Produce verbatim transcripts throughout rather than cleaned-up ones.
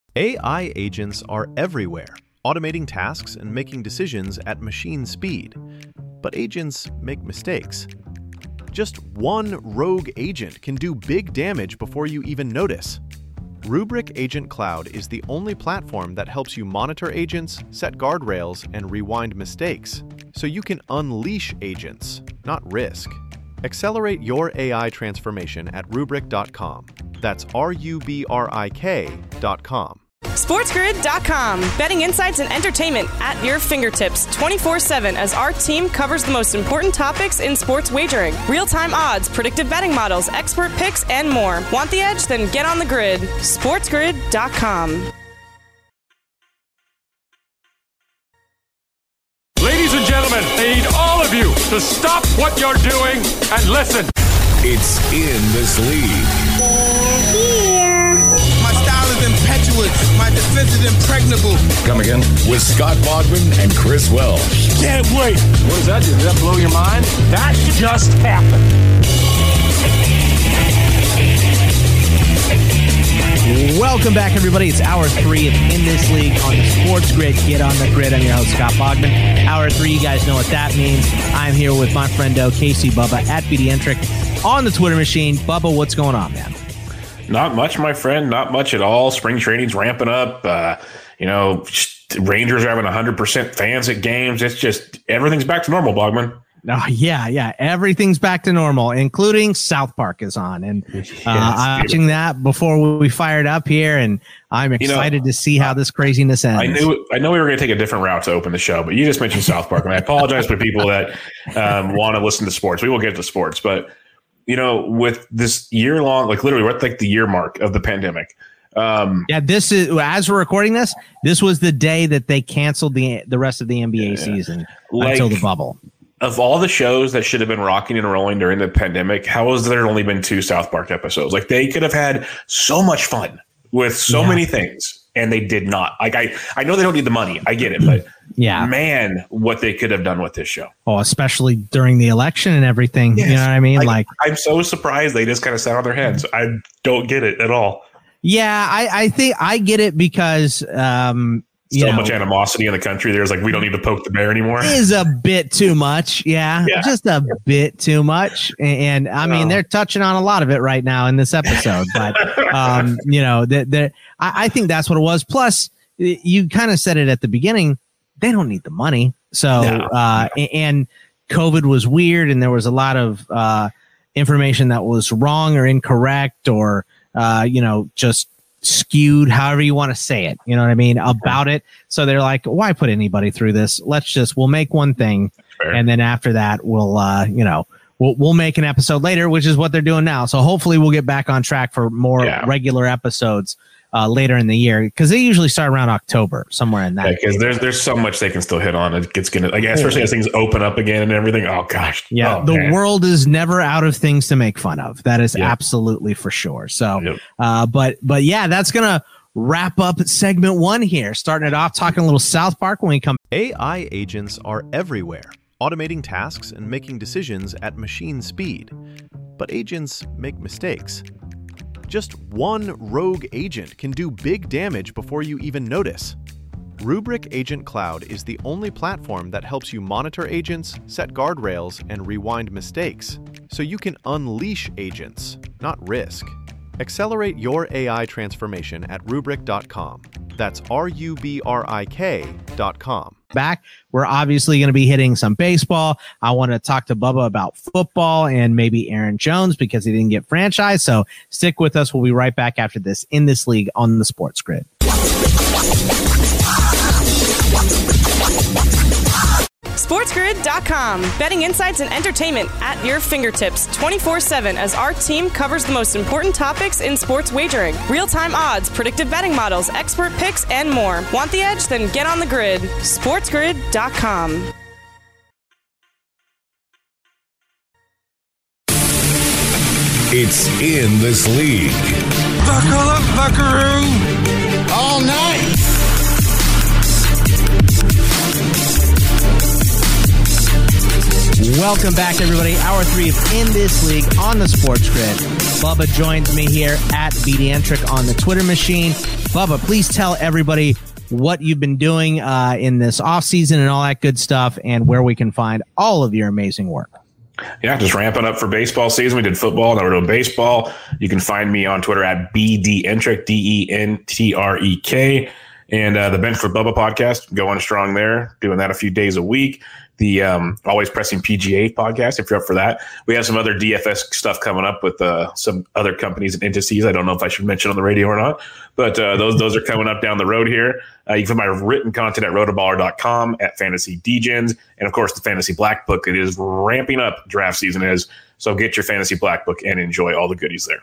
A I agents are everywhere, automating tasks and making decisions at machine speed. But agents make mistakes. Just one rogue agent can do big damage before you even notice. Rubrik Agent Cloud is the only platform that helps you monitor agents, set guardrails, and rewind mistakes, so you can unleash agents, not risk. Accelerate your A I transformation at rubrik dot com. That's R U B R I K dot com. SportsGrid dot com. Betting insights and entertainment at your fingertips twenty-four seven as our team covers the most important topics in sports wagering. Real-time odds, predictive betting models, expert picks, and more. Want the edge? Then get on the grid. SportsGrid dot com. Ladies and gentlemen, I need all of you to stop what you're doing and listen. It's In This League. Here. My style is impetuous. My defense is impregnable. Come again? With Scott Bogman and Chris Welsh. Can't wait. What does that do? Did that blow your mind? That just happened. Welcome back, everybody. It's hour three of In This League on the Sports Grid. Get on the grid. I'm your host, Scott Bogman. Hour three, you guys know what that means. I'm here with my friendo, Casey Bubba, at BDentric on the Twitter machine. Bubba, what's going on, man? Not much, my friend. Not much at all. Spring training's ramping up. Uh, you know, Rangers are having one hundred percent fans at games. It's just everything's back to normal, Bogman. Oh, yeah, yeah. Everything's back to normal, including South Park is on. And uh, yes, I'm watching that before we fired up here, and I'm excited you know, to see how this craziness ends. I knew I know we were going to take a different route to open the show, but you just mentioned South Park, and I apologize for people that um, want to listen to sports. We will get to sports, but, you know, with this year-long, like literally we're at like the year mark of the pandemic. Um, yeah, this is, as we're recording this, this was the day that they canceled the the rest of the N B A yeah, season like, until the bubble. Of all the shows that should have been rocking and rolling during the pandemic, how has there only been two South Park episodes? Like, they could have had so much fun with so yeah. many things, and they did not. Like, I, I know they don't need the money. I get it. But, yeah, man, what they could have done with this show. Oh, especially during the election and everything. Yes. You know what I mean? I, like, I'm so surprised they just kind of sat on their hands. I don't get it at all. Yeah, I, I think I get it because um, – So you know, much animosity in the country. There's like, we don't need to poke the bear anymore. Is a bit too much. Yeah, yeah. Just a bit too much. And, and I mean, oh. they're touching on a lot of it right now in this episode. But, um, you know, the, the, I, I think that's what it was. Plus, you kind of said it at the beginning. They don't need the money. So, no. uh, and COVID was weird. And there was a lot of uh, information that was wrong or incorrect or, uh, you know, just skewed, however you want to say it, you know what I mean, about it. So they're like, why put anybody through this? Let's just, we'll make one thing. Fair. And then after that, we'll, uh, you know, we'll, we'll make an episode later, which is what they're doing now. So hopefully we'll get back on track for more yeah. regular episodes uh, later in the year, because they usually start around October, somewhere in that. Because yeah, there's there's so much they can still hit on. It gets gonna, like, especially as things open up again and everything. Oh gosh, yeah. Oh, the man. world is never out of things to make fun of. That is yep. absolutely for sure. So, yep. uh, but but yeah, that's gonna wrap up segment one here. Starting it off, talking a little South Park when we come. A I agents are everywhere, automating tasks and making decisions at machine speed. But agents make mistakes. Just one rogue agent can do big damage before you even notice. Rubrik Agent Cloud is the only platform that helps you monitor agents, set guardrails, and rewind mistakes, so you can unleash agents, not risk. Accelerate your A I transformation at rubrik dot com. That's R U B R I K dot com. Back, we're obviously going to be hitting some baseball. I want to talk to Bubba about football and maybe Aaron Jones because he didn't get franchised. So stick with us. We'll be right back after this In This League on the Sports Grid. SportsGrid dot com. Betting insights and entertainment at your fingertips twenty-four seven as our team covers the most important topics in sports wagering. Real-time odds, predictive betting models, expert picks, and more. Want the edge? Then get on the grid. SportsGrid dot com. It's In This League. Buckle up, buckaroo. All night. Welcome back, everybody. Hour three of In This League on the Sports Grid. Bubba joins me here at BDentric on the Twitter machine. Bubba, please tell everybody what you've been doing uh, in this off season and all that good stuff, and where we can find all of your amazing work. Yeah, just ramping up for baseball season. We did football, now we're doing baseball. You can find me on Twitter at B D Entrek, D E N T R E K. And uh, the Bench for Bubba podcast, going strong there, doing that a few days a week. The um, Always Pressing P G A podcast, if you're up for that. We have some other D F S stuff coming up with uh, some other companies and entities. I don't know if I should mention on the radio or not, but uh, those those are coming up down the road here. Uh, you can find my written content at rotoballer dot com, at Fantasy Degens, and of course the Fantasy Black Book. It is ramping up, draft season is, so get your Fantasy Black Book and enjoy all the goodies there.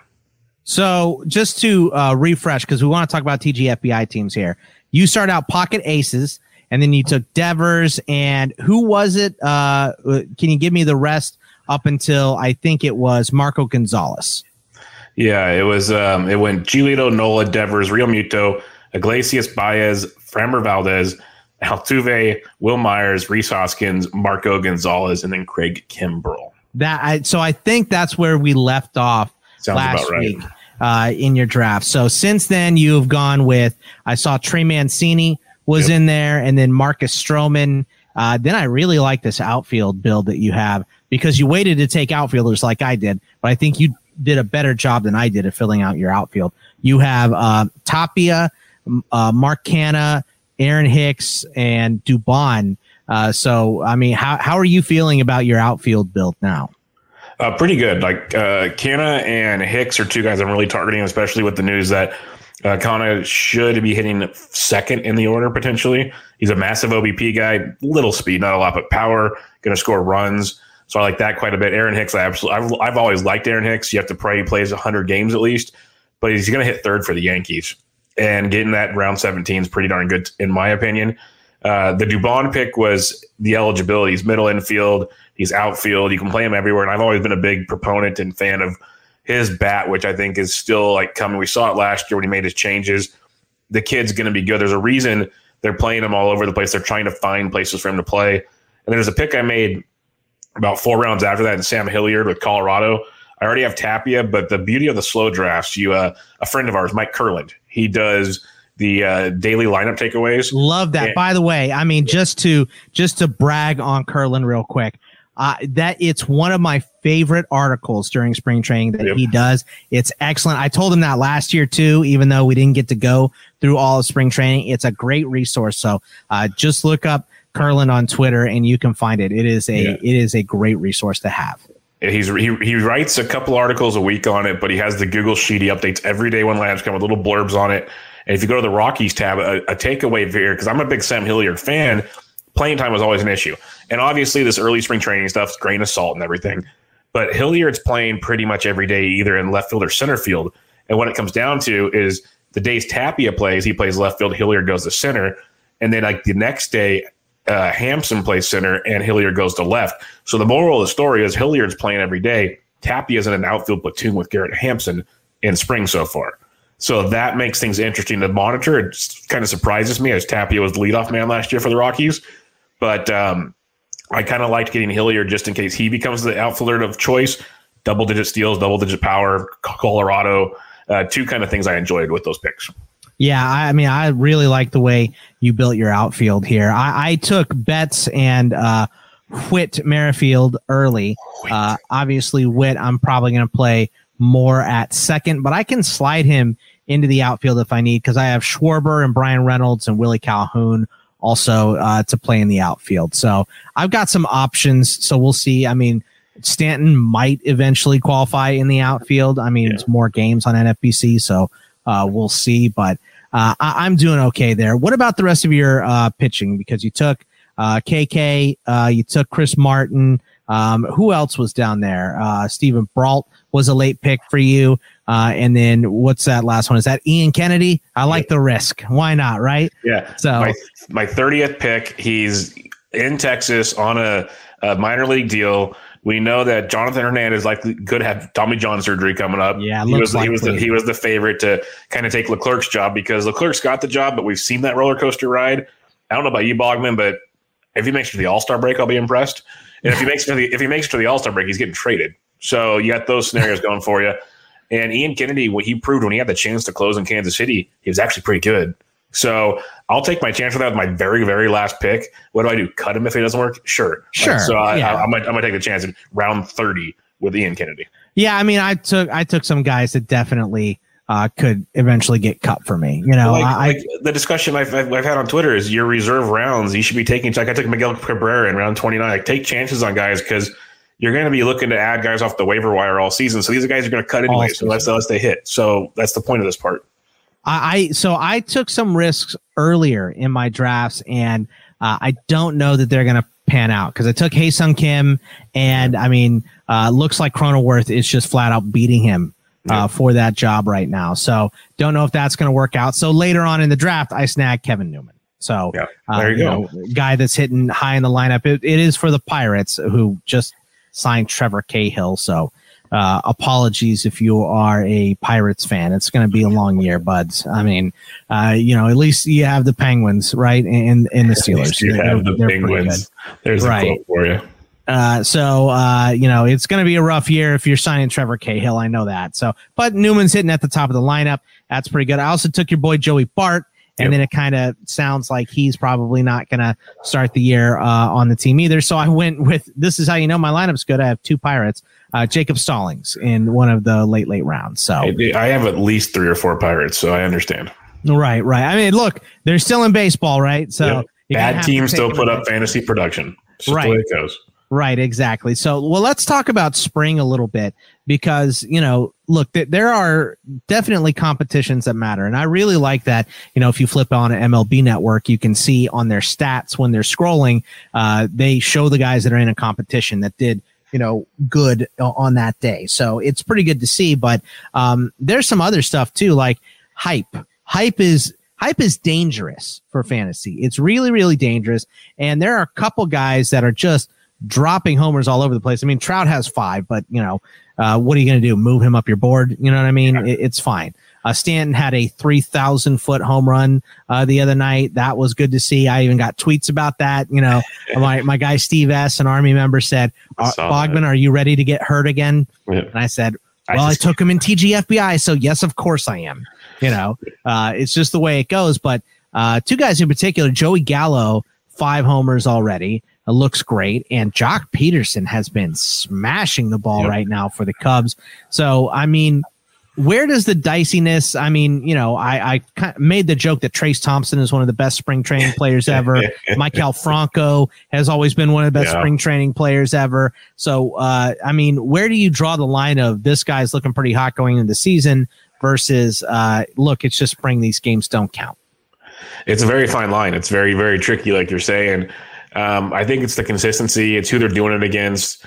So just to uh, refresh, because we want to talk about T G F B I teams here. You started out Pocket Aces, and then you took Devers, and who was it? Uh, can you give me the rest up until I think it was Marco Gonzalez? Yeah, it was. Um, it went Giolito, Nola, Devers, Real Muto, Iglesias, Baez, Framber Valdez, Altuve, Will Myers, Rhys Hoskins, Marco Gonzalez, and then Craig Kimbrell. That I, so I think that's where we left off Sounds last about right. week. Uh, in your draft. So since then, you've gone with, I saw Trey Mancini was yep. in there, and then Marcus Stroman. Uh, then I really like this outfield build that you have, because you waited to take outfielders like I did, but I think you did a better job than I did at filling out your outfield. You have uh, Tapia, uh, Mark Canha, Aaron Hicks, and Dubon. Uh, so, I mean, how, how are you feeling about your outfield build now? Uh, pretty good. Like uh, Canha and Hicks are two guys I'm really targeting, especially with the news that uh, Canha should be hitting second in the order potentially. He's a massive O B P guy, little speed, not a lot, but power, going to score runs. So I like that quite a bit. Aaron Hicks, I absolutely, I've, I've always liked Aaron Hicks. You have to pray he plays one hundred games at least, but he's going to hit third for the Yankees. And getting that round seventeen is pretty darn good, in my opinion. Uh, the Dubon pick was the eligibility. He's middle infield. He's outfield. You can play him everywhere. And I've always been a big proponent and fan of his bat, which I think is still like coming. We saw it last year when he made his changes. The kid's going to be good. There's a reason they're playing him all over the place. They're trying to find places for him to play. And there's a pick I made about four rounds after that in Sam Hilliard with Colorado. I already have Tapia, but the beauty of the slow drafts, you uh, a friend of ours, Mike Kurland, he does the uh, daily lineup takeaways. Love that. And, by the way, I mean, just to just to brag on Kurland real quick, uh, that it's one of my favorite articles during spring training that yep. he does. It's excellent. I told him that last year too, even though we didn't get to go through all of spring training. It's a great resource. So uh, just look up Kurland on Twitter and you can find it. It is a yeah. it is a great resource to have. He's he he writes a couple articles a week on it, but he has the Google Sheet. He updates every day when lineups come with little blurbs on it. And if you go to the Rockies tab, a, a takeaway here, because I'm a big Sam Hilliard fan, playing time was always an issue. And obviously this early spring training stuff is grain of salt and everything. But Hilliard's playing pretty much every day, either in left field or center field. And what it comes down to is the days Tapia plays, he plays left field, Hilliard goes to center. And then like the next day, uh, Hampson plays center and Hilliard goes to left. So the moral of the story is Hilliard's playing every day. Tapia's in an outfield platoon with Garrett Hampson in spring so far. So that makes things interesting to monitor. It kind of surprises me as Tapia was the leadoff man last year for the Rockies. But um, I kind of liked getting Hilliard just in case he becomes the outfielder of choice. Double-digit steals, double-digit power, Colorado, uh, two kind of things I enjoyed with those picks. Yeah, I mean, I really like the way you built your outfield here. I, I took Betts and uh, Whit Merrifield early. Uh, obviously, Whit, I'm probably going to play more at second, but I can slide him into the outfield if I need, because I have Schwarber and Brian Reynolds and Willie Calhoun also uh, to play in the outfield. So I've got some options. So we'll see. I mean, Stanton might eventually qualify in the outfield. I mean, yeah. it's more games on N F B C, so uh, we'll see. But uh, I- I'm doing okay there. What about the rest of your uh, pitching? Because you took uh, K K, uh, you took Chris Martin. Um, who else was down there? Uh, Stephen Brault was a late pick for you. Uh, and then what's that last one? Is that Ian Kennedy? I like yeah. the risk. Why not? Right. Yeah. So my, my thirtieth pick, he's in Texas on a, a minor league deal. We know that Jonathan Hernandez likely could have Tommy John surgery coming up. Yeah. He was, he was the, he was the favorite to kind of take Leclerc's job, because Leclerc's got the job, but we've seen that roller coaster ride. I don't know about you, Bogman, but if he makes it to the All-Star break, I'll be impressed. And if he makes it to the, if he makes it to the All-Star break, he's getting traded. So you got those scenarios going for you. And Ian Kennedy, what he proved when he had the chance to close in Kansas City, he was actually pretty good. So I'll take my chance with that with my very, very last pick. What do I do? Cut him if it doesn't work? Sure. Sure. Like, so I, yeah. I, I, might, I might take the chance in round thirty with Ian Kennedy. Yeah, I mean, I took I took some guys that definitely uh, could eventually get cut for me. You know, like, I, like the discussion I've, I've, I've had on Twitter is your reserve rounds. You should be taking. Like I took Miguel Cabrera in round twenty-nine. Like take chances on guys because you're going to be looking to add guys off the waiver wire all season. So these are guys you're going to cut anyway. So unless, unless they hit. So that's the point of this part. I, I so I took some risks earlier in my drafts, and uh, I don't know that they're going to pan out because I took Hae-Sung Kim, and I mean, uh, looks like Cronenworth is just flat out beating him uh, yeah. for that job right now. So don't know if that's going to work out. So later on in the draft, I snagged Kevin Newman. So yeah, uh, there you, you go. know, guy that's hitting high in the lineup. It, it is for the Pirates who just signed Trevor Cahill. So uh, apologies if you are a Pirates fan. It's going to be a long year, buds. I mean, uh, you know, at least you have the Penguins, right? And, and the Steelers. You they're, have the they're Penguins. There's right. a quote for you. Uh, so, uh, you know, it's going to be a rough year if you're signing Trevor Cahill. I know that. So, but Newman's hitting at the top of the lineup. That's pretty good. I also took your boy Joey Bart. And yep. then it kind of sounds like he's probably not going to start the year uh, on the team either. So I went with, this is how you know my lineup's good. I have two Pirates, uh, Jacob Stallings in one of the late, late rounds. So I have at least three or four Pirates, so I understand. Right, right. I mean, look, they're still in baseball, right? So yep. Bad teams still put up fantasy production. It's right. the way it goes. Right, exactly. So, well, let's talk about spring a little bit because, you know, look, th- there are definitely competitions that matter. And I really like that, you know, if you flip on an M L B Network, you can see on their stats when they're scrolling, uh, they show the guys that are in a competition that did, you know, good on that day. So it's pretty good to see. But um, there's some other stuff, too, like hype. Hype is hype is dangerous for fantasy. It's really, really dangerous. And there are a couple guys that are just dropping homers all over the place. I mean, Trout has five, but you know, uh, what are you going to do? Move him up your board? You know what I mean? It, it's fine. Uh, Stanton had a three thousand foot home run uh, the other night. That was good to see. I even got tweets about that. You know, my, my guy Steve S., an Army member, said, Bogman, are you ready to get hurt again? Yeah. And I said, well, I, just, I took him in T G F B I. So yes, of course I am. You know, uh, it's just the way it goes. But uh, two guys in particular, Joey Gallo, five homers already. It looks great. And Jock Peterson has been smashing the ball yep. right now for the Cubs. So, I mean, where does the diciness, I mean, you know, I, I kind of made the joke that Trace Thompson is one of the best spring training players ever. Michael Franco has always been one of the best yeah. spring training players ever. So, uh, I mean, where do you draw the line of this guy's looking pretty hot going into the season versus, uh, look, it's just spring. These games don't count. It's a very fine line. It's very, very tricky, like you're saying. Um, I think it's the consistency. It's who they're doing it against.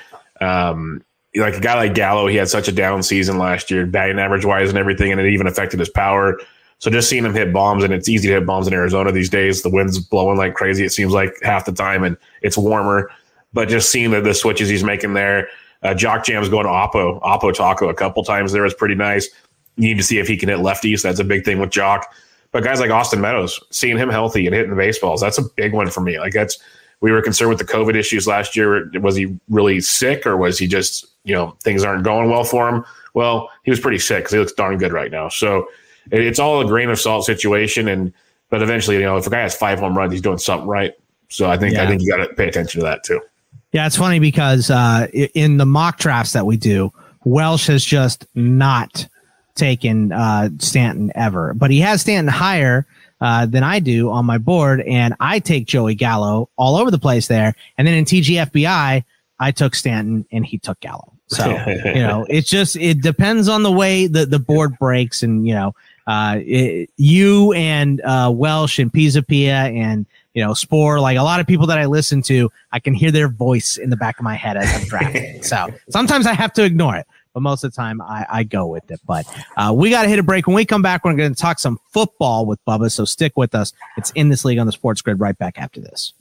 Um, like a guy like Gallo, he had such a down season last year, batting average wise and everything, and it even affected his power. So just seeing him hit bombs, and it's easy to hit bombs in Arizona these days. The wind's blowing like crazy, it seems like half the time, and it's warmer. But just seeing the, the switches he's making there, uh, Jock Jam's going to Oppo, Oppo Taco a couple times there was pretty nice. You need to see if he can hit lefties. That's a big thing with Jock. But guys like Austin Meadows, seeing him healthy and hitting the baseballs, that's a big one for me. Like that's. We were concerned with the COVID issues last year. Was he really sick or was he just, you know, things aren't going well for him? Well, he was pretty sick because he looks darn good right now. So it's all a grain of salt situation. And but eventually, you know, if a guy has five home runs, he's doing something right. So I think yeah. I think you got to pay attention to that too. Yeah, it's funny because uh, in the mock drafts that we do, Welsh has just not taken uh, Stanton ever, but he has Stanton higher Uh, than I do on my board, and I take Joey Gallo all over the place there. And then in T G F B I, I took Stanton and he took Gallo. So, you know, it's just, it depends on the way the, the board breaks. And, you know, uh, it, you and uh, Welsh and Pizzapia and, you know, Spore, like a lot of people that I listen to, I can hear their voice in the back of my head as I'm drafting. So sometimes I have to ignore it. But most of the time, I, I go with it. But uh, we got to hit a break. When we come back, we're going to talk some football with Bubba. So stick with us. It's In This League on the Sports Grid right back after this.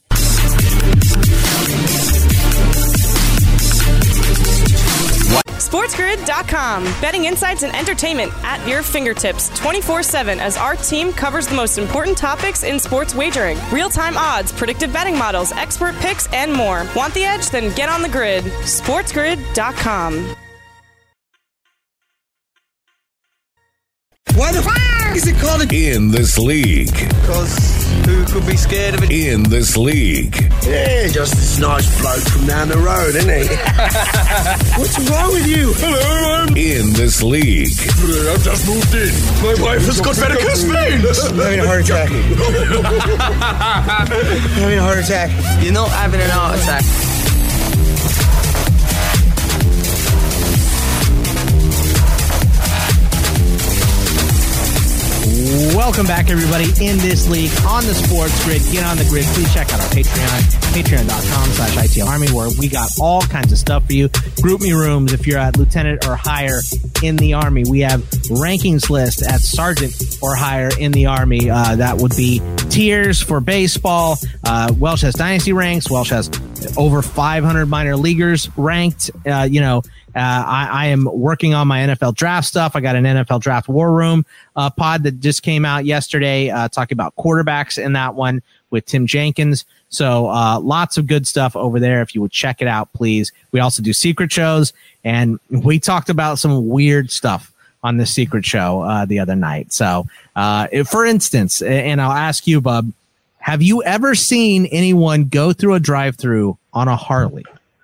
SportsGrid dot com. Betting insights and entertainment at your fingertips twenty-four seven as our team covers the most important topics in sports wagering. Real-time odds, predictive betting models, expert picks, and more. Want the edge? Then get on the grid. SportsGrid dot com. Why the f*** is it called a In This League. Because who could be scared of it? In This League. Yeah, just this nice bloke from down the road, isn't he? What's wrong with you? Hello, I'm... In This League. I've just moved in. My wife has got varicose veins. I'm having a heart attack. I'm having a heart attack. You're not having an heart attack. Welcome back, everybody, in this league on the Sports Grid. Get on the grid. Please check out our Patreon, patreon.com slash ITL Army, where we got all kinds of stuff for you. Group me rooms if you're at lieutenant or higher in the Army. We have rankings list at sergeant or higher in the Army. Uh, that would be tiers for baseball. Uh, Welsh has dynasty ranks. Welsh has over five hundred minor leaguers ranked. Uh, you know, Uh, I, I am working on my N F L draft stuff. I got an N F L draft war room uh, pod that just came out yesterday, uh, talking about quarterbacks in that one with Tim Jenkins. So uh, lots of good stuff over there. If you would check it out, please. We also do secret shows, and we talked about some weird stuff on the secret show uh, the other night. So uh, if, for instance, and I'll ask you, Bub, have you ever seen anyone go through a drive-through on a Harley?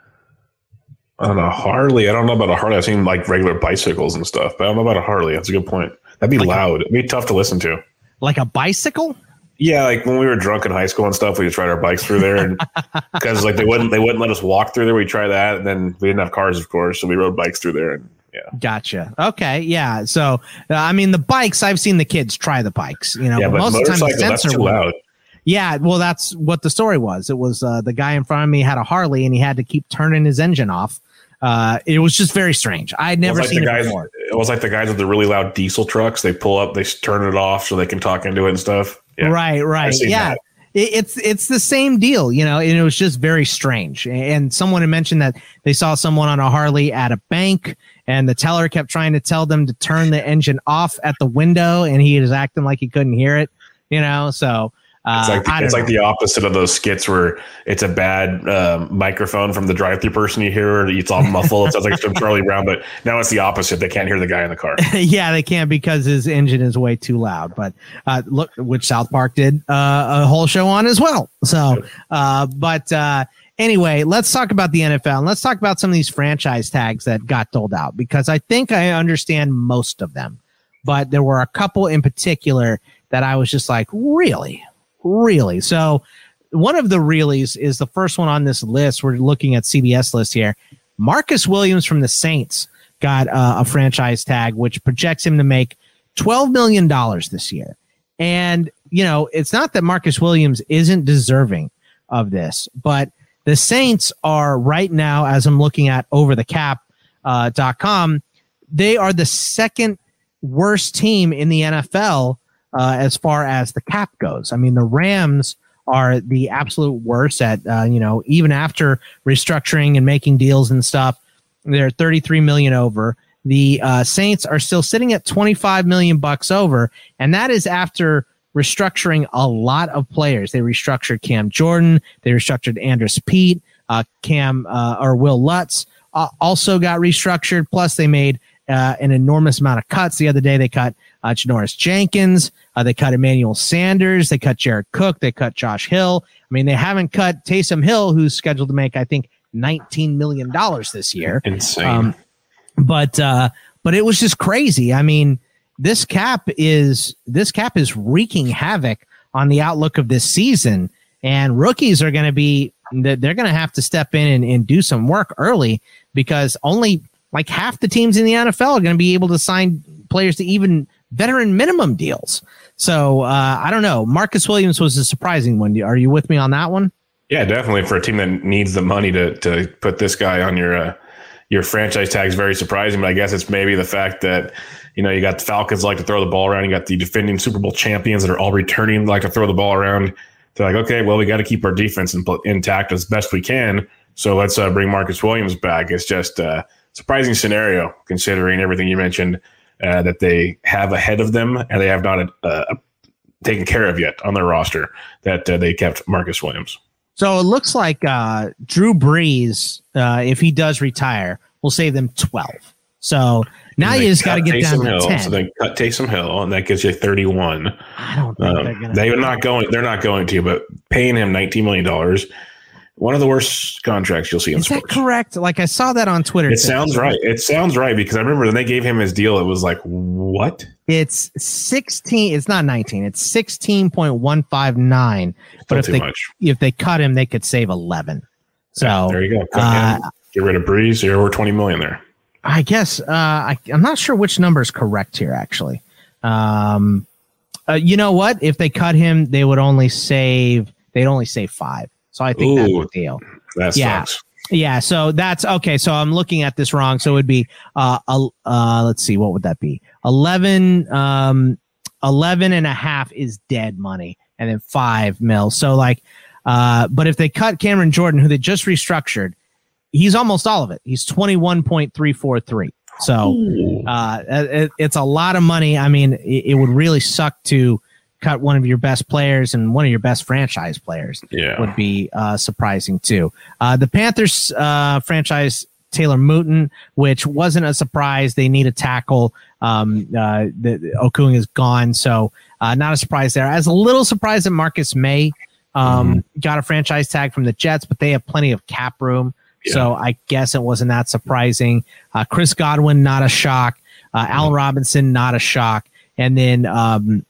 On a Harley, I don't know about a Harley. I've seen like regular bicycles and stuff, but I don't know about a Harley. That's a good point. That'd be like loud. It'd be tough to listen to. Like a bicycle? Yeah, like when we were drunk in high school and stuff, we just ride our bikes through there, and because like they wouldn't they wouldn't let us walk through there. We tried that, and then we didn't have cars, of course, so we rode bikes through there. And yeah, gotcha. Okay, yeah. So uh, I mean, the bikes. I've seen the kids try the bikes. You know, yeah, but, but most of the time the sensor that's too loud. Yeah, well, that's what the story was. It was uh, the guy in front of me had a Harley, and he had to keep turning his engine off. Uh, it was just very strange. I'd never it seen it guys, before. It was like the guys with the really loud diesel trucks. They pull up, they turn it off so they can talk into it and stuff. Yeah. Right, right. Yeah, it, it's it's the same deal, you know, and it was just very strange. And someone had mentioned that they saw someone on a Harley at a bank, and the teller kept trying to tell them to turn the engine off at the window, and he was acting like he couldn't hear it, you know, so... Uh, it's like the, it's know. like the opposite of those skits where it's a bad uh, microphone from the drive-through person you hear. It's all muffled. It sounds like it's from Charlie Brown, but now it's the opposite. They can't hear the guy in the car. Yeah, they can't because his engine is way too loud. But uh, look, which South Park did uh, a whole show on as well. So, uh, but uh, anyway, let's talk about the N F L and let's talk about some of these franchise tags that got doled out, because I think I understand most of them, but there were a couple in particular that I was just like, really? Really? So one of the reallys is the first one on this list. We're looking at C B S list here. Marcus Williams from the Saints got uh, a franchise tag, which projects him to make twelve million dollars this year. And, you know, it's not that Marcus Williams isn't deserving of this, but the Saints are right now, as I'm looking at over the cap dot com, they are the second worst team in the N F L Uh, as far as the cap goes. I mean, the Rams are the absolute worst at, uh, you know, even after restructuring and making deals and stuff, they're thirty-three million over. The uh, Saints are still sitting at twenty-five million bucks over. And that is after restructuring a lot of players. They restructured Cam Jordan. They restructured Andres Pete, uh, Cam uh, or Will Lutz uh, also got restructured. Plus they made uh, an enormous amount of cuts. The other day they cut Uh, Janoris Jenkins, uh, they cut Emmanuel Sanders, they cut Jared Cook, they cut Josh Hill. I mean, they haven't cut Taysom Hill, who's scheduled to make, I think, nineteen million dollars this year. Insane. Um, but uh, but it was just crazy. I mean, this cap is this cap is wreaking havoc on the outlook of this season, and rookies are going to be they're going to have to step in and, and do some work early, because only like half the teams in the N F L are going to be able to sign players to even veteran minimum deals. So uh, I don't know. Marcus Williams was a surprising one. Are you with me on that one? Yeah, definitely. For a team that needs the money to to put this guy on your uh, your franchise tag is very surprising. But I guess it's maybe the fact that, you know, you got the Falcons like to throw the ball around. You got the defending Super Bowl champions that are all returning like to throw the ball around. They're like, okay, well, we got to keep our defense in, intact as best we can. So let's uh, bring Marcus Williams back. It's just a surprising scenario considering everything you mentioned. Uh, that they have ahead of them and they have not uh, taken care of yet on their roster, that uh, they kept Marcus Williams. So it looks like uh, Drew Brees, uh, if he does retire, will save them twelve. So Now you just got to get down to Hill, ten. So they cut Taysom Hill, and that gives you thirty-one. I don't think um, they're going to. They're not going. They're not going to. But paying him nineteen million dollars, one of the worst contracts you'll see in Is sports. that correct? Like I saw that on Twitter. It sounds right. It sounds right because I remember when they gave him his deal, it was like, what? It's sixteen. It's not nineteen. It's sixteen point one five nine. But if too they much. if they cut him, they could save eleven. So Yeah, there you go. Cut uh, him. Get rid of Breeze. You're over twenty million there. I guess uh, I, I'm not sure which number is correct here. Actually, um, uh, you know what? If they cut him, they would only save. They'd only save five. So I think Ooh, that's the deal. That Yeah. sucks. Yeah, so that's okay. So I'm looking at this wrong. So it would be uh, uh, uh let's see, what would that be? eleven, um, eleven and a half is dead money, and then five mil. So like, uh, but if they cut Cameron Jordan, who they just restructured, he's almost all of it. He's twenty-one point three four three. So uh, it, it's a lot of money. I mean, it, it would really suck to cut one of your best players and one of your best franchise players. Yeah. Would be uh, surprising too. Uh, the Panthers uh, franchise Taylor Moton, which wasn't a surprise. They need a tackle. Um, uh, the, the Okung is gone, so uh, not a surprise there. I was a little surprised that Marcus May um, mm-hmm. got a franchise tag from the Jets, but they have plenty of cap room, yeah. so I guess it wasn't that surprising. Uh, Chris Godwin, not a shock. Uh, Allen Robinson, not a shock. And then um,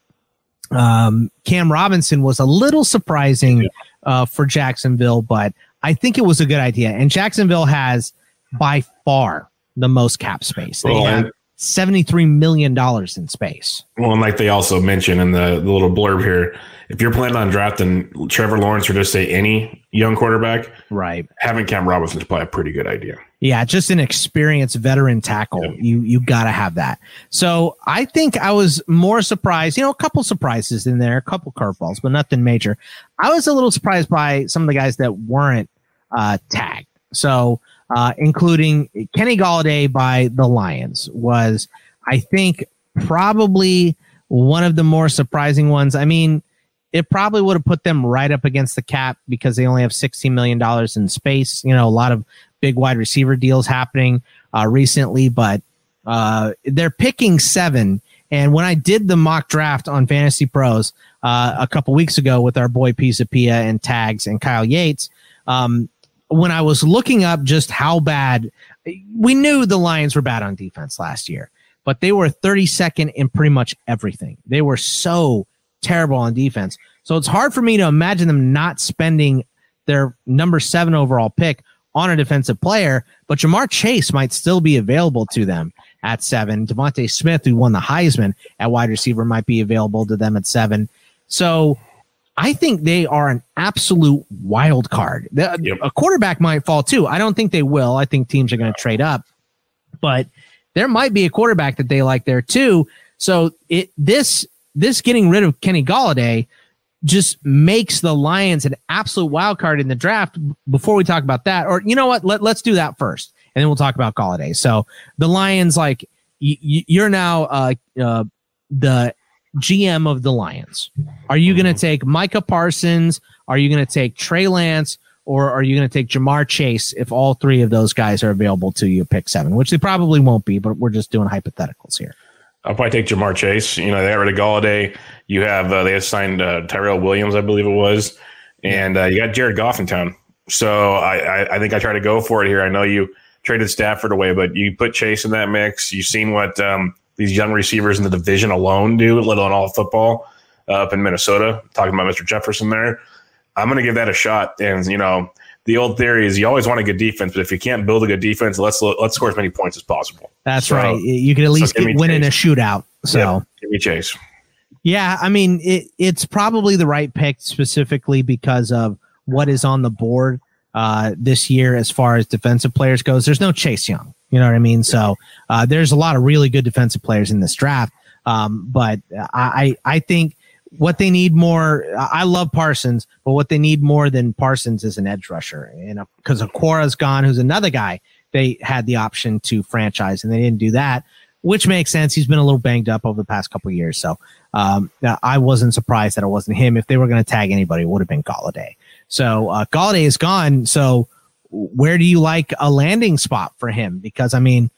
um, Cam Robinson was a little surprising yeah. uh, for Jacksonville, but I think it was a good idea. And Jacksonville has by far the most cap space. They well, have seventy-three million dollars in space. Well, and like they also mentioned in the, the little blurb here, if you're planning on drafting Trevor Lawrence or just say any young quarterback, right, having Cam Robinson is probably a pretty good idea. Yeah, just an experienced veteran tackle. Yeah. You you got to have that. So I think I was more surprised. You know, a couple surprises in there, a couple curveballs, but nothing major. I was a little surprised by some of the guys that weren't uh, tagged. So uh, including Kenny Golladay by the Lions was, I think, probably one of the more surprising ones. I mean, it probably would have put them right up against the cap because they only have sixteen million dollars in space. You know, a lot of big wide receiver deals happening uh, recently, but uh, they're picking seven. And when I did the mock draft on Fantasy Pros uh, a couple weeks ago with our boy Pisapia and Tags and Kyle Yates, um, when I was looking up just how bad, we knew the Lions were bad on defense last year, but they were thirty-second in pretty much everything. They were so terrible on defense. So it's hard for me to imagine them not spending their number seven overall pick on a defensive player, but Jamar Chase might still be available to them at seven. Devontae Smith, who won the Heisman at wide receiver, might be available to them at seven. So I think they are an absolute wild card. The, yep. A quarterback might fall too. I don't think they will. I think teams are going to trade up, but there might be a quarterback that they like there too. So it this this getting rid of Kenny Golladay just makes the Lions an absolute wild card in the draft. Before we talk about that, or you know what, Let, let's do that first, and then we'll talk about Golladay. So the Lions, like y- y- you're now uh, uh, the G M of the Lions. Are you going to take Micah Parsons? Are you going to take Trey Lance? Or are you going to take Jamar Chase if all three of those guys are available to you at pick seven, which they probably won't be, but we're just doing hypotheticals here. I'll probably take Jamar Chase. You know, they got rid of Golladay. You have, uh, they have signed uh, Tyrell Williams, I believe it was. And uh, you got Jared Goff in town. So I, I, I think I try to go for it here. I know you traded Stafford away, but you put Chase in that mix. You've seen what um, these young receivers in the division alone do, let alone all football uh, up in Minnesota. Talking about Mister Jefferson there. I'm going to give that a shot. And, you know, the old theory is you always want a good defense, but if you can't build a good defense, let's let's score as many points as possible. That's so, right. You could at least so get, win in a shootout. So yeah, give me Chase. Yeah, I mean, it, it's probably the right pick specifically because of what is on the board uh, this year as far as defensive players goes. There's no Chase Young. You know what I mean? So uh, there's a lot of really good defensive players in this draft. Um, but I, I think what they need more, I love Parsons, but what they need more than Parsons is an edge rusher. And because Okora's gone, who's another guy they had the option to franchise, and they didn't do that, which makes sense. He's been a little banged up over the past couple of years. So um, I wasn't surprised that it wasn't him. If they were going to tag anybody, it would have been Golladay. So uh, Golladay is gone. So where do you like a landing spot for him? Because, I mean,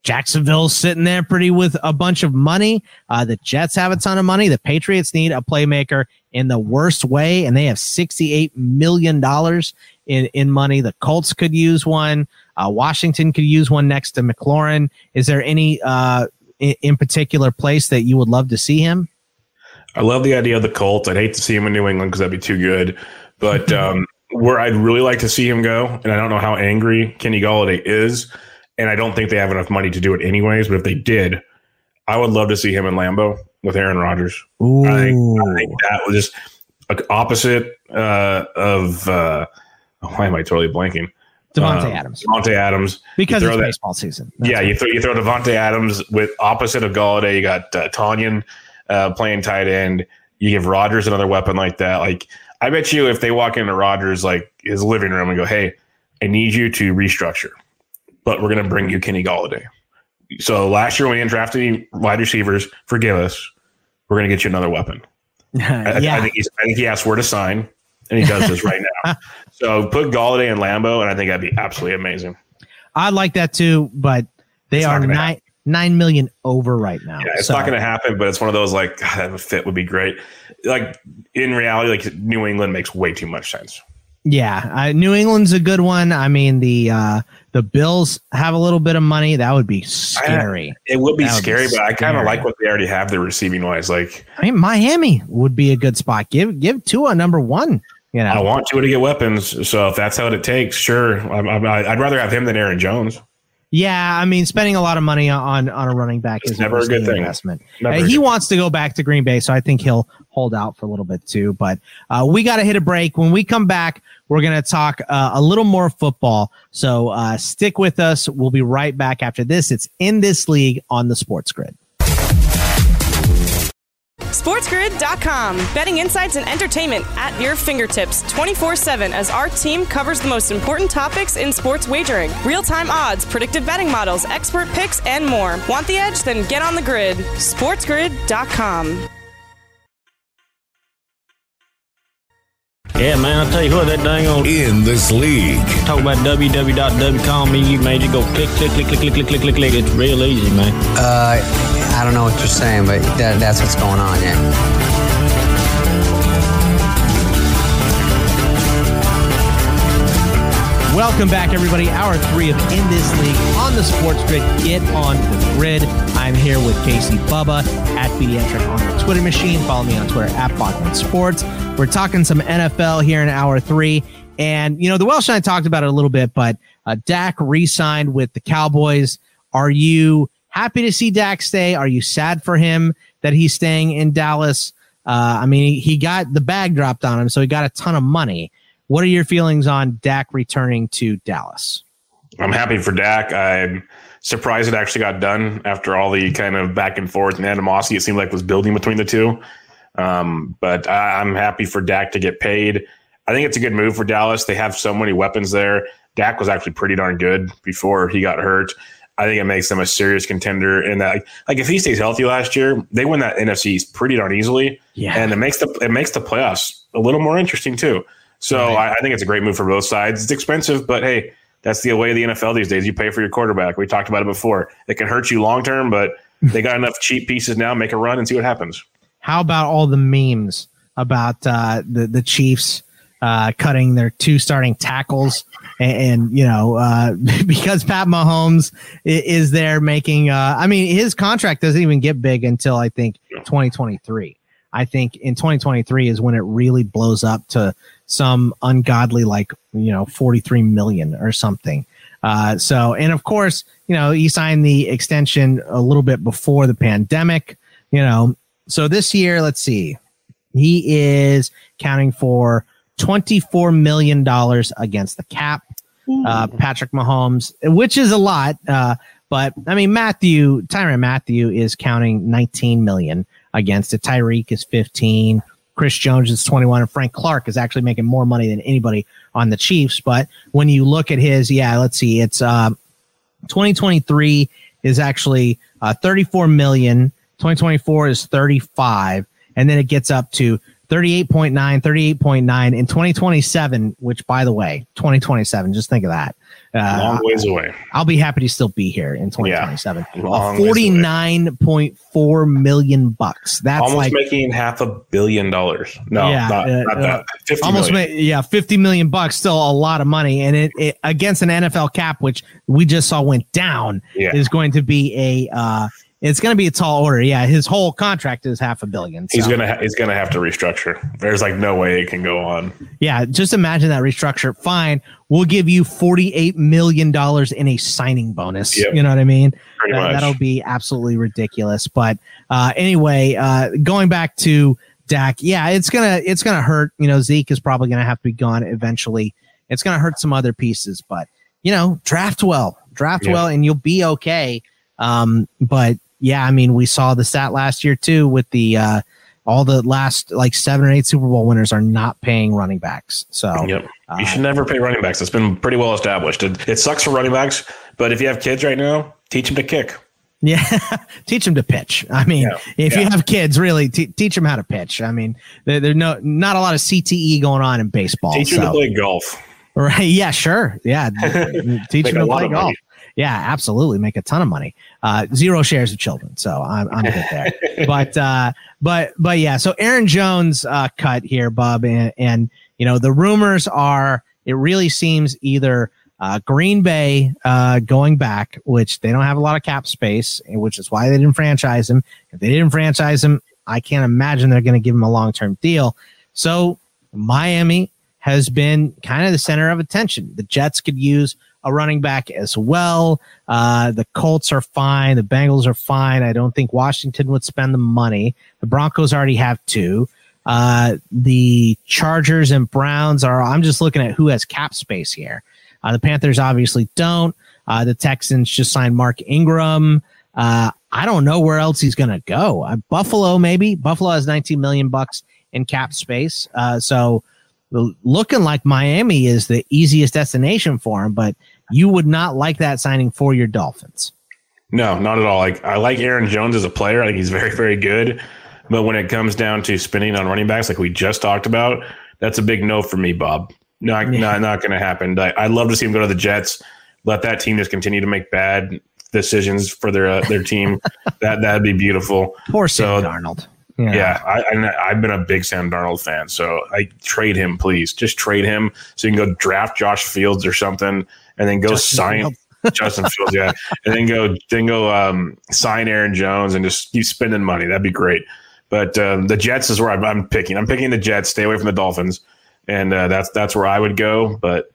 Jacksonville's sitting there pretty with a bunch of money. Uh, the Jets have a ton of money. The Patriots need a playmaker in the worst way, and they have sixty-eight million dollars in, in money. The Colts could use one. Uh, Washington could use one next to McLaurin. Is there any uh, in, in particular place that you would love to see him? I love the idea of the Colts. I'd hate to see him in New England because that'd be too good. But um, where I'd really like to see him go, and I don't know how angry Kenny Golladay is, and I don't think they have enough money to do it anyways, but if they did, I would love to see him in Lambeau with Aaron Rodgers. Ooh. I think, I think that was just like opposite uh, of uh, why am I totally blanking? Devontae um, Adams. Devontae Adams. Because it's that, baseball season. That's yeah, right. you throw you throw Devontae Adams with opposite of Golladay. You got uh, Tonyan uh, playing tight end. You give Rodgers another weapon like that. Like I bet you, if they walk into Rodgers like his living room and go, "Hey, I need you to restructure, but we're going to bring you Kenny Golladay." So last year when we didn't draft any wide receivers, forgive us. We're going to get you another weapon. I, yeah. I think he's. I think he asked where to sign, and he does this right now. So put Golladay in Lambeau, and I think that'd be absolutely amazing. I'd like that too, but they It's are not gonna nine happen. nine million over right now. Yeah, it's So- not going to happen, but it's one of those like God, that fit would be great. Like in reality, like New England makes way too much sense. Yeah, uh, New England's a good one. I mean, the uh, the Bills have a little bit of money. That would be scary. I, it would be That would be scary, but I kind of scary. like what they already have there receiving wise. Like I mean, Miami would be a good spot. Give give Tua number one. You know, I want Tua to get weapons, so if that's how it takes, sure. I'm, I'm, I'd rather have him than Aaron Jones. yeah. I mean, spending a lot of money on on a running back It's is never a good thing. investment. Never Uh, a he good wants to go back to Green Bay, so I think he'll hold out for a little bit too. But uh, we got to hit a break. When we come back, we're going to talk uh, a little more football. So uh, stick with us. We'll be right back after this. It's In This League on the Sports Grid. SportsGrid dot com. Betting insights and entertainment at your fingertips twenty-four seven as our team covers the most important topics in sports wagering. Real-time odds, predictive betting models, expert picks, and more. Want the edge? Then get on the grid. SportsGrid dot com. Yeah, man, I'll tell you what, that dang old In This League. talk about w w w dot w com me, you made you go click, click, click, click, click, click, click, click, click. It's real easy, man. Uh, I don't know what you're saying, but that, that's what's going on, yeah. Welcome back, everybody. Hour three of In This League on the Sports Grid. Get on the grid. I'm here with Casey Bubba at Pediatric on the Twitter machine. Follow me on Twitter at Bachman Sports. We're talking some N F L here in hour three. And, you know, the Welsh and I talked about it a little bit, but uh, Dak re-signed with the Cowboys. Are you happy to see Dak stay? Are you sad for him that he's staying in Dallas? Uh, I mean, he, he got the bag dropped on him, so he got a ton of money. What are your feelings on Dak returning to Dallas? I'm happy for Dak. I'm surprised it actually got done after all the kind of back and forth and animosity it seemed like was building between the two. Um, but I, I'm happy for Dak to get paid. I think it's a good move for Dallas. They have so many weapons there. Dak was actually pretty darn good before he got hurt. I think it makes them a serious contender. And that, like, if he stays healthy last year, they win that N F C East pretty darn easily. Yeah. And it makes the it makes the playoffs a little more interesting too. So Right. I, I think it's a great move for both sides. It's expensive, but hey, that's the way of the N F L these days. You pay for your quarterback. We talked about it before. It can hurt you long term, but they got enough cheap pieces now. Make a run and see what happens. How about all the memes about uh, the the Chiefs uh, cutting their two starting tackles, and, and you know uh, because Pat Mahomes is, is there making. Uh, I mean, his contract doesn't even get big until I think twenty twenty-three. I think in twenty twenty-three is when it really blows up to some ungodly, like, you know, forty-three million or something. Uh, so, and of course, you know, he signed the extension a little bit before the pandemic, you know. So this year, let's see, he is counting for twenty-four million dollars against the cap. Uh, Patrick Mahomes, which is a lot. Uh, but I mean, Matthew, Tyrann Mathieu is counting nineteen million against it. Tyreek is fifteen. Chris Jones is twenty-one, and Frank Clark is actually making more money than anybody on the Chiefs. But when you look at his, yeah, let's see, it's uh, twenty twenty-three is actually uh, thirty-four million. twenty twenty-four is thirty-five, and then it gets up to thirty-eight point nine, thirty-eight point nine in twenty twenty-seven, which, by the way, twenty twenty-seven, just think of that. Uh, long ways away. I'll be happy to still be here in twenty twenty-seven. Yeah, long forty-nine point four million bucks. That's almost like making half a billion dollars. No, yeah, not, uh, not uh, that. fifty almost, ma- million. yeah, fifty million bucks. Still a lot of money, and it, it against an N F L cap, which we just saw went down, yeah. is going to be a. Uh, It's going to be a tall order. Yeah, his whole contract is half a billion. So. He's gonna ha- he's gonna have to restructure. There's like no way it can go on. Yeah, just imagine that restructure. Fine, we'll give you forty-eight million dollars in a signing bonus. Yep. You know what I mean? Pretty that, much. That'll be absolutely ridiculous. But uh, anyway, uh, going back to Dak, yeah, it's gonna it's gonna hurt. You know, Zeke is probably gonna have to be gone eventually. It's gonna hurt some other pieces, but you know, draft well, draft Yeah. well, and you'll be okay. Um, but yeah, I mean, we saw the stat last year too with the uh, all the last like seven or eight Super Bowl winners are not paying running backs. So Yep. uh, You should never pay running backs. It's been pretty well established. It, it sucks for running backs, but if you have kids right now, teach them to kick. yeah, teach them to pitch. I mean, Yeah. if Yeah. you have kids, really te- teach them how to pitch. I mean, there, there's no not a lot of C T E going on in baseball. Teach them so. to play golf. Right. Yeah, sure. Yeah. Teach Make them a to lot play of golf. money. Yeah, absolutely. Make a ton of money. Uh, zero shares of children. So I'm, I'm good there. but, uh, but, but yeah. So Aaron Jones, uh, cut here, Bub. And, and, you know, the rumors are, it really seems either, uh, Green Bay, uh, going back, which they don't have a lot of cap space, which is why they didn't franchise him. If they didn't franchise him, I can't imagine they're going to give him a long-term deal. So Miami has been kind of the center of attention. The Jets could use a running back as well. Uh, the Colts are fine. The Bengals are fine. I don't think Washington would spend the money. The Broncos already have two. Uh, the Chargers and Browns are, I'm just looking at who has cap space here. Uh, the Panthers obviously don't. Uh, the Texans just signed Mark Ingram. Uh, I don't know where else he's going to go. Uh, Buffalo, maybe. Buffalo has nineteen million bucks in cap space. Uh, so looking like Miami is the easiest destination for him, but you would not like that signing for your Dolphins. No, not at all. Like I like Aaron Jones as a player. I think he's very, very good. But when it comes down to spending on running backs, like we just talked about, that's a big no for me, Bob. Not, Yeah. not, not going to happen. I, I'd love to see him go to the Jets. Let that team just continue to make bad decisions for their uh, their team. that that'd be beautiful. Poor Sam So, Darnold. Yeah, I, I, I've been a big Sam Darnold fan, so I trade him, please. Just trade him so you can go draft Josh Fields or something, and then go Justin sign Fields. Justin Fields, yeah, and then go then go um, sign Aaron Jones and just keep spending money. That'd be great. But um, the Jets is where I'm, I'm picking. I'm picking the Jets. Stay away from the Dolphins, and uh, that's that's where I would go. But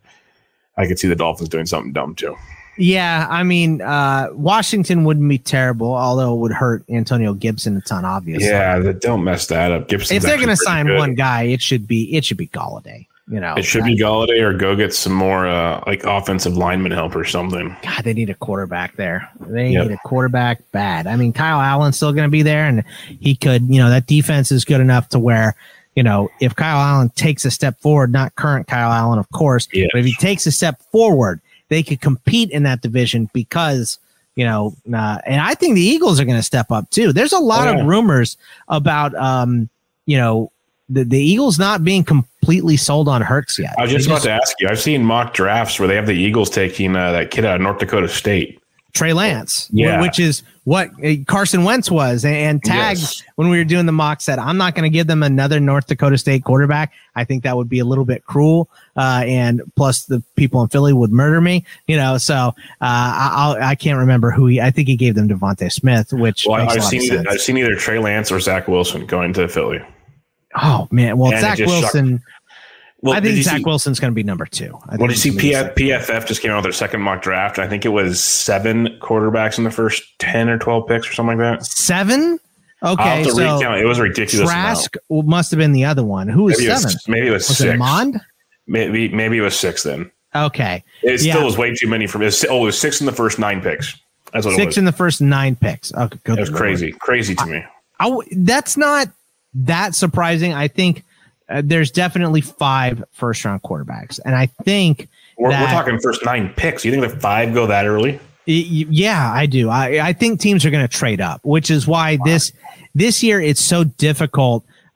I could see the Dolphins doing something dumb too. Yeah, I mean, uh, Washington wouldn't be terrible, although it would hurt Antonio Gibson a ton, obviously. Yeah, that, don't mess that up. Gibson's if they're going to actually pretty sign good. one guy, it should be it should be Galladay. You know, It should be Galladay or go get some more uh, like offensive lineman help or something. God, they need a quarterback there. They Yep. need a quarterback bad. I mean, Kyle Allen's still going to be there, and he could, you know, that defense is good enough to where, you know, if Kyle Allen takes a step forward, not current Kyle Allen, of course, Yes. but if he takes a step forward, they could compete in that division because, you know, uh, and I think the Eagles are going to step up too. There's a lot Oh, yeah. of rumors about, um, you know, the, the Eagles not being completely sold on Hurts yet. I was They just about to ask you. I've seen mock drafts where they have the Eagles taking uh, that kid out of North Dakota State. Trey Lance, Yeah. which is what uh, Carson Wentz was. And, and Tag, Yes. when we were doing the mock, said, I'm not going to give them another North Dakota State quarterback. I think that would be a little bit cruel. Uh, and plus, the people in Philly would murder me, you know. So uh, I, I'll, I can't remember who he, I think he gave them Devontae Smith, which Well, makes a I've lot seen of sense. I've seen either Trey Lance or Zach Wilson going to Philly. Oh, man. Well, And it Zach just shocked- Wilson, Well, I did think you Zach see- Wilson's going to be number two. I think What did you he's see? gonna be P- the second. P F F just came out with their second mock draft. I think it was seven quarterbacks in the first ten or twelve picks or something like that. Seven? I'll Okay. have to So recount. It was a ridiculous. Trask must have been the other one. Who was Maybe it seven? was, maybe it was, Was six. it Mond? Maybe maybe it was six then. Okay. It Yeah. still was way too many for me. It was, oh, it was six in the first nine picks. That's what it Six was. in the first nine picks. Okay, good It was Lord. crazy, crazy to me. I w- that's not that surprising. I think uh, there's definitely five first round quarterbacks, and I think We're, that, we're talking first nine picks. You think the five go that early? y- y- yeah, I do. I, I think teams are going to trade up, which is why this this year it's so difficult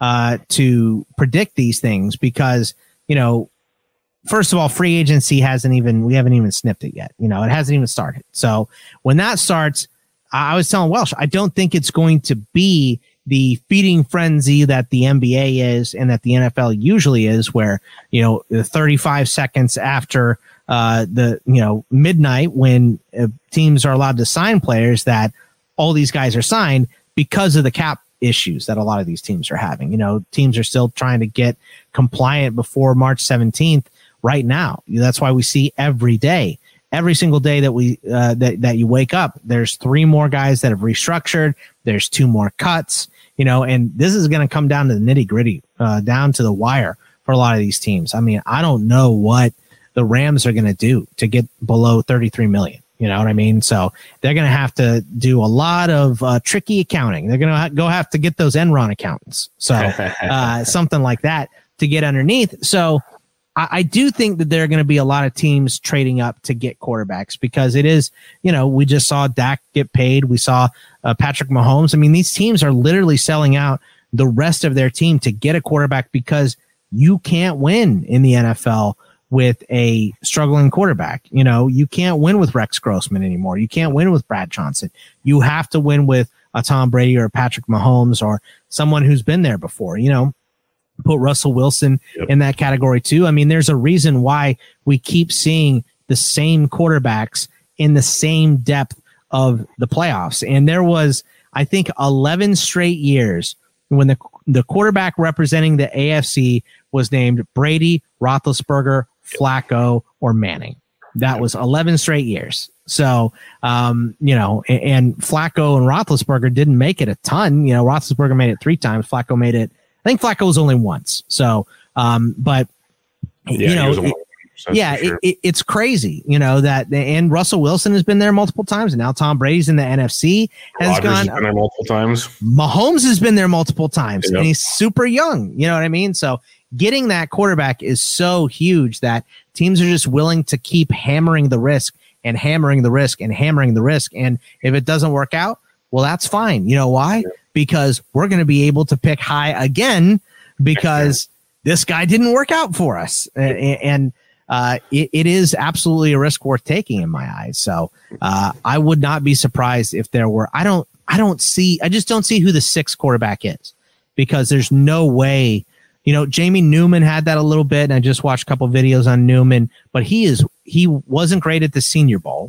uh, to predict these things because, you know, first of all, free agency hasn't even, we haven't even snipped it yet. You know, it hasn't even started. So when that starts, I was telling Welsh, I don't think it's going to be the feeding frenzy that the N B A is and that the N F L usually is, where, you know, thirty-five seconds after uh, the, you know, midnight when uh, teams are allowed to sign players, that all these guys are signed because of the cap issues that a lot of these teams are having. You know, teams are still trying to get compliant before March seventeenth right now. That's why we see every day, every single day that we uh, that, that you wake up, there's three more guys that have restructured. There's two more cuts, you know, and this is going to come down to the nitty gritty, uh, down to the wire for a lot of these teams. I mean, I don't know what the Rams are going to do to get below thirty-three million. You know what I mean? So they're going to have to do a lot of uh, tricky accounting. They're going to ha- go have to get those Enron accountants. So uh, something like that to get underneath. So I, I do think that there are going to be a lot of teams trading up to get quarterbacks because it is, you know, we just saw Dak get paid. We saw uh, Patrick Mahomes. I mean, these teams are literally selling out the rest of their team to get a quarterback because you can't win in the N F L with a struggling quarterback. You know, you can't win with Rex Grossman anymore. You can't win with Brad Johnson. You have to win with a Tom Brady or Patrick Mahomes or someone who's been there before. You know, put Russell Wilson yep. in that category too. I mean, there's a reason why we keep seeing the same quarterbacks in the same depth of the playoffs. And there was, I think, eleven straight years when the the quarterback representing the A F C was named Brady, Roethlisberger, Flacco, or Manning. That was eleven straight years. So, um, you know, and, and Flacco and Roethlisberger didn't make it a ton. You know, Roethlisberger made it three times. Flacco made it, I think Flacco was only once. So, um, but, yeah, you know, it, yeah, sure. it, it, it's crazy, you know, that, and Russell Wilson has been there multiple times, and now Tom Brady's in the N F C has Rodgers gone has been there multiple times. Mahomes has been there multiple times, yep. and he's super young. You know what I mean? So getting that quarterback is so huge that teams are just willing to keep hammering the risk and hammering the risk and hammering the risk. And if it doesn't work out, well, that's fine. You know why? Yeah. Because we're going to be able to pick high again because this guy didn't work out for us. And, and uh, it, it is absolutely a risk worth taking in my eyes. So uh, I would not be surprised if there were, I don't, I don't see, I just don't see who the sixth quarterback is because there's no way. You know, Jamie Newman had that a little bit, and I just watched a couple of videos on Newman, but he is he wasn't great at the Senior Bowl.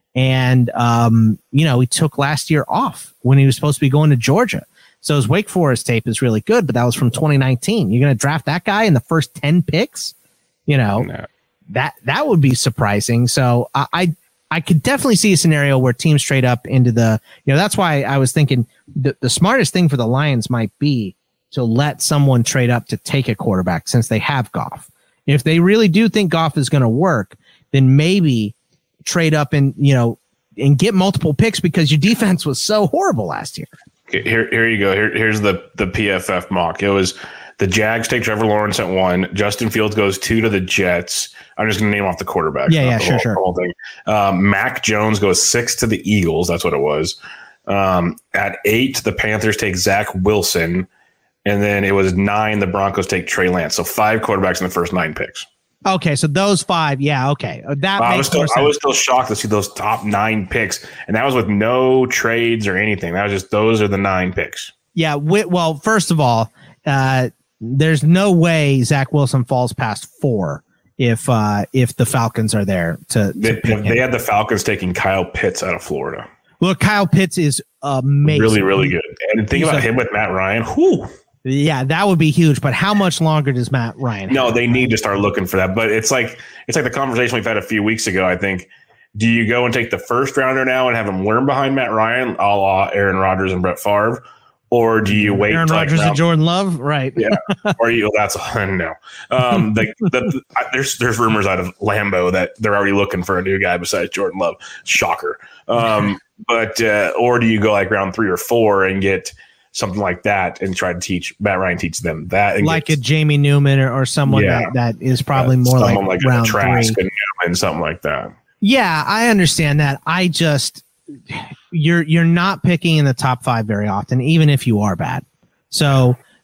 And, um, you know, he took last year off when he was supposed to be going to Georgia. So his Wake Forest tape is really good, but that was from twenty nineteen. You're going to draft that guy in the first ten picks? You know, no. that that would be surprising. So I, I I could definitely see a scenario where teams trade up into the, you know, that's why I was thinking the, the smartest thing for the Lions might be to let someone trade up to take a quarterback since they have Goff. If they really do think Goff is going to work, then maybe trade up and, you know, and get multiple picks because your defense was so horrible last year. Okay, here, here you go. Here, here's the, the P F F mock. It was the Jags take Trevor Lawrence at one. Justin Fields goes two to the Jets. I'm just going to name off the quarterbacks. Yeah, yeah, sure, whole, sure. Whole thing. Um, Mac Jones goes six to the Eagles. That's what it was. Um, at eight, the Panthers take Zach Wilson. And then it was nine, the Broncos take Trey Lance. So five quarterbacks in the first nine picks. Okay, so those five, yeah, okay. That I makes was still, more sense. I was still shocked to see those top nine picks. And that was with no trades or anything. That was just, those are the nine picks. Yeah, we, well, first of all, uh, there's no way Zach Wilson falls past four if uh, if the Falcons are there to, to they, pick they him. had the Falcons taking Kyle Pitts out of Florida. Look, Kyle Pitts is amazing. Really, really good. And think He's about a, him with Matt Ryan. Whew. Yeah, that would be huge. But how much longer does Matt Ryan have? No, they need to start looking for that. But it's like it's like the conversation we've had a few weeks ago, I think. Do you go and take the first rounder now and have him learn behind Matt Ryan, a la Aaron Rodgers and Brett Favre? Or do you wait? Aaron Rodgers like and Jordan Love? Right. Yeah. Or you, that's no. Um, the, the, there's there's rumors out of Lambeau that they're already looking for a new guy besides Jordan Love. Shocker. Um, but uh, or do you go like round three or four and get something like that and try to teach Matt Ryan teach them that, and like get, a Jamie Newman or, or someone yeah, that, that is probably uh, more like, like round a Trask three and Newman, something like that. Yeah, I understand that. I just you're you're not picking in the top five very often, even if you are bad. So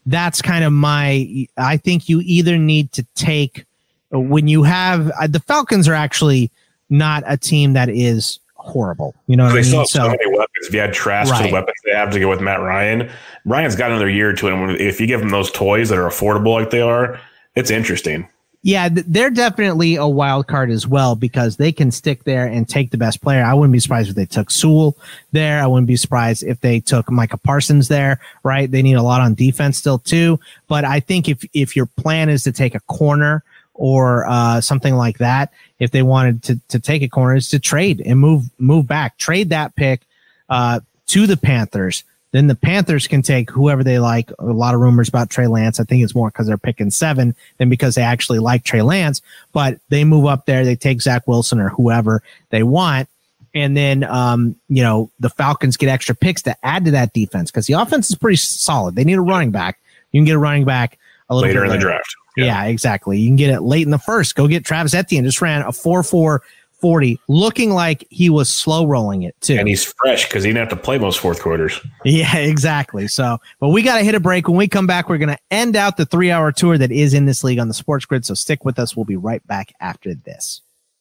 that's kind of my, I think you either need to take, when you have, uh, the Falcons are actually not a team that is horrible. You know what they I mean? Still have so, so many weapons. If you add Trask right. to the weapons they have to go with Matt Ryan, Ryan's got another year to him. If you give him those toys that are affordable like they are, it's interesting. Yeah, they're definitely a wild card as well because they can stick there and take the best player. I wouldn't be surprised if they took Sewell there. I wouldn't be surprised if they took Micah Parsons there, right? They need a lot on defense still too. But I think if if your plan is to take a corner or uh, something like that, if they wanted to to take a corner, is to trade and move move back, trade that pick uh, to the Panthers. Then the Panthers can take whoever they like. A lot of rumors about Trey Lance. I think it's more because they're picking seven than because they actually like Trey Lance. But they move up there. They take Zach Wilson or whoever they want. And then, um, you know, the Falcons get extra picks to add to that defense because the offense is pretty solid. They need a running back. You can get a running back a little later bit in later. the draft. Yeah. yeah, exactly. You can get it late in the first. Go get Travis Etienne. Just ran a four four forty, looking like he was slow rolling it too. And he's fresh because he didn't have to play most fourth quarters. Yeah, exactly. So, but we got to hit a break. When we come back, we're going to end out the three hour tour that is In This League on the Sports Grid. So stick with us. We'll be right back after this.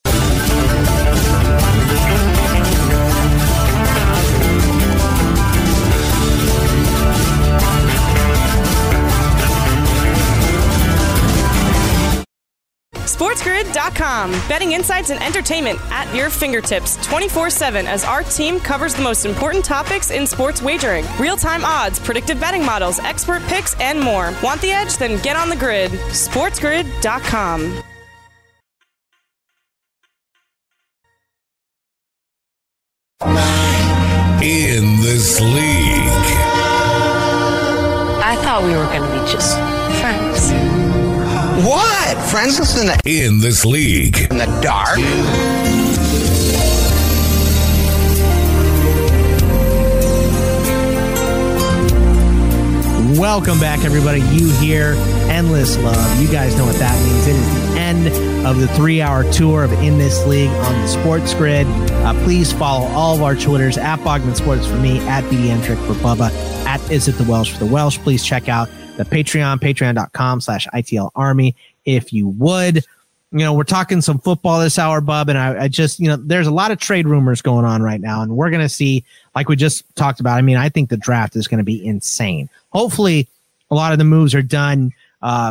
SportsGrid dot com. Betting insights and entertainment at your fingertips twenty-four seven as our team covers the most important topics in sports wagering. Real-time odds, predictive betting models, expert picks, and more. Want the edge? Then get on the grid. SportsGrid dot com. In This League. I thought we were going to be just friends. What? Friends in the In This League. in the dark? Welcome back, everybody. You hear Endless Love. You guys know what that means. It is the end of the three-hour tour of In This League on the Sports Grid. Uh, please follow all of our Twitters, at Bogman Sports for me, at B D N Trick for Bubba, at Is It The Welsh for the Welsh. Please check out the Patreon, patreon.com slash ITL Army, if you would. You know, we're talking some football this hour, Bub, and I, I just, you know, there's a lot of trade rumors going on right now, and we're going to see, like we just talked about, I mean, I think the draft is going to be insane. Hopefully, a lot of the moves are done uh,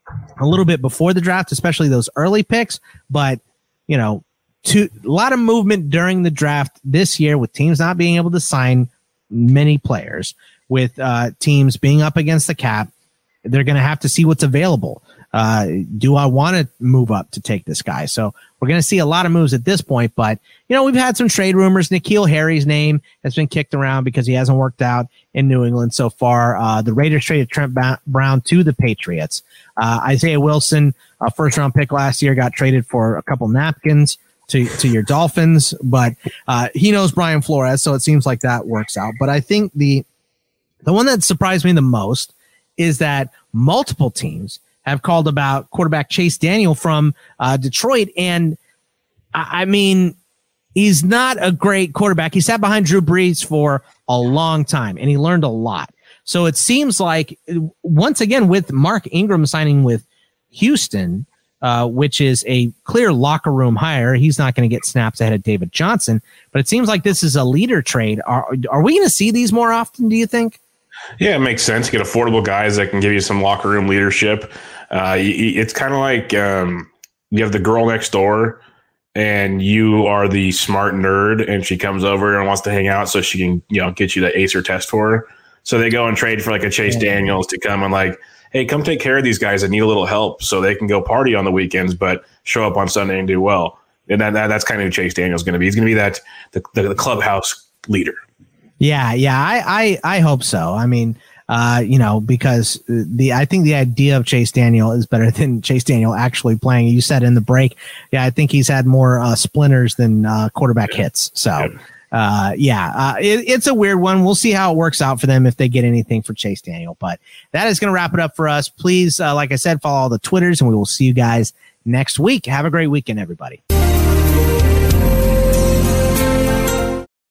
a little bit before the draft, especially those early picks, but, you know, to, a lot of movement during the draft this year with teams not being able to sign many players, with uh, teams being up against the cap. They're going to have to see what's available. Uh, do I want to move up to take this guy? So we're going to see a lot of moves at this point, but you know, we've had some trade rumors. N'Keal Harry's name has been kicked around because he hasn't worked out in New England so far. Uh, the Raiders traded Trent ba- Brown to the Patriots. Uh, Isaiah Wilson, a first round pick last year, got traded for a couple napkins to, to your Dolphins, but uh, he knows Brian Flores. So it seems like that works out. But I think the, the one that surprised me the most is that multiple teams have called about quarterback Chase Daniel from uh, Detroit. And I, I mean, he's not a great quarterback. He sat behind Drew Brees for a long time and he learned a lot. So it seems like once again, with Mark Ingram signing with Houston, uh, which is a clear locker room hire, he's not going to get snaps ahead of David Johnson, but it seems like this is a leader trade. Are, are we going to see these more often, do you think? Yeah, it makes sense. You get affordable guys that can give you some locker room leadership. Uh, it's kind of like um, you have the girl next door and you are the smart nerd and she comes over and wants to hang out so she can, you know, get you the A C E R test for her. So they go and trade for like a Chase Daniels to come and like, hey, come take care of these guys that need a little help so they can go party on the weekends, but show up on Sunday and do well. And that, that that's kind of who Chase Daniels is going to be. He's going to be that the, the, the clubhouse leader. Yeah, yeah, I, I, I hope so. I mean, uh, you know, because the I think the idea of Chase Daniel is better than Chase Daniel actually playing. You said in the break, yeah, I think he's had more uh, splinters than uh, quarterback yeah. hits. So, uh, yeah, uh, it, it's a weird one. We'll see how it works out for them if they get anything for Chase Daniel. But that is going to wrap it up for us. Please, uh, like I said, follow all the Twitters, and we will see you guys next week. Have a great weekend, everybody.